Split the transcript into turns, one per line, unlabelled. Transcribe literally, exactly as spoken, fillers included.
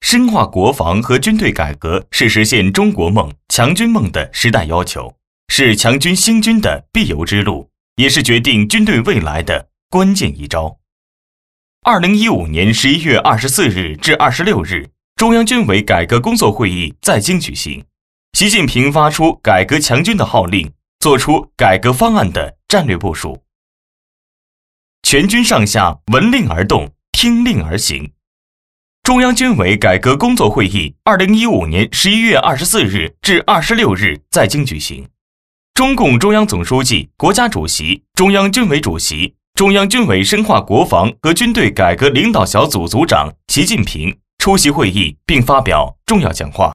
深化国防和军队改革是实现中国梦、强军梦的时代要求，是强军兴军的必由之路，也是决定军队未来的关键一招。二零一五年十一月二十四日至二十六日，中央军委改革工作会议在京举行，习近平发出改革强军的号令，作出改革方案的战略部署。全军上下闻令而动，听令而行。中央军委改革工作会议二零一五年十一月二十四日至二十六日在京举行。中共中央总书记、国家主席、中央军委主席、中央军委深化国防和军队改革领导小组组长习近平出席会议并发表重要讲话。